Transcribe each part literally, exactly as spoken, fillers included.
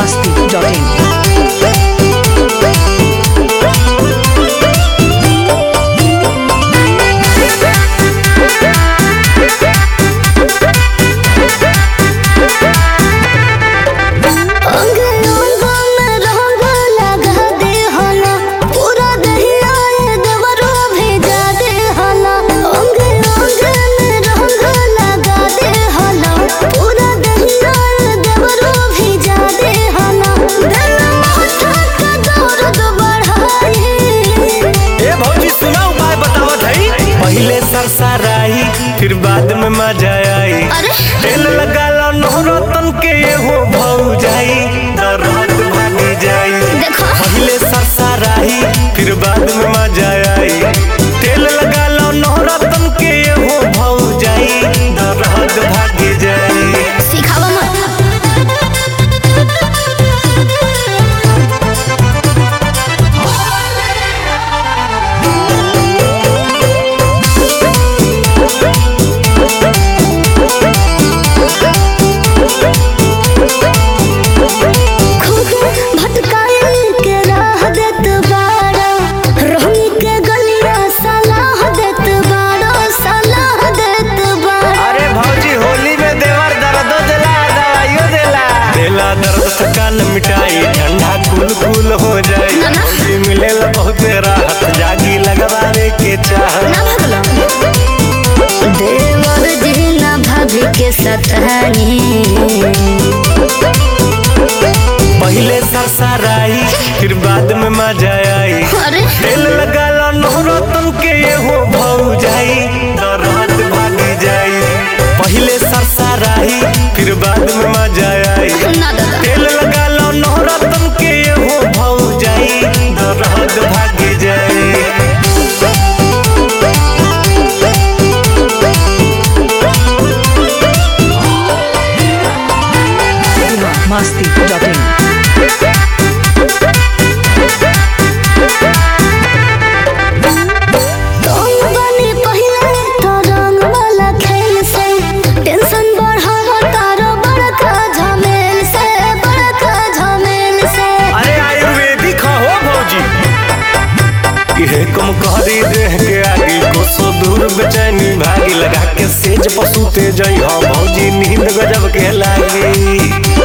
masti dot in. पहले सरसराई फिर बाद में मजा आई। तेल लगा लो नौरतन के हो भौजाई दर्द भागी जाई। पहले सरसराई फिर बाद में मजा आई। तेल लगा लो नौरतन के हो भौजाई दर्द भागी जाई। सिखावा थकान मिटाई ठंडा कूल कूल हो जाए। मिले बहुत राहत जागी लगवावे के चाह। देवर जी ना भाभी के सतानी। पहले सरसराई फिर बाद में मजा आई। तेल लगा लो नौरतन के हो भौजाई दर्द भागी जाई। पहले सरसराई फिर बाद में मजा आई। तेल लगा लो नौरतन के हो भौजाई दर्द भागी जाई। masti dot in. कम कहरी देह के आगे कोसो दूर बेचैनी भागी लगा के सेज पसूते जई हो भौजी नींद गजब के लागी।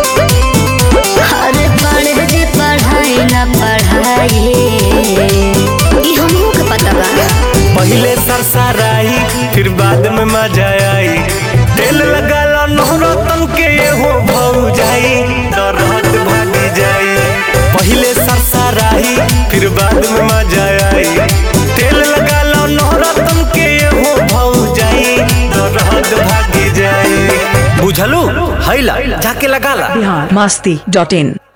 अरे पढ़े जे पढ़ाई ना पढ़ाई ई हमहू के पता बा। पहले सरसराई फिर बाद में मजा आई। तेल लगा लो नौरतन के हो भौजाई दर्द भागी जाई। पहले सरसराई फिर बाद में मजा आई। तेल लगा लो नौरतन के हो भौजाई दर्द भागी जाई। बुझलू हैला जाके लगा ला। Bihar masti dot in.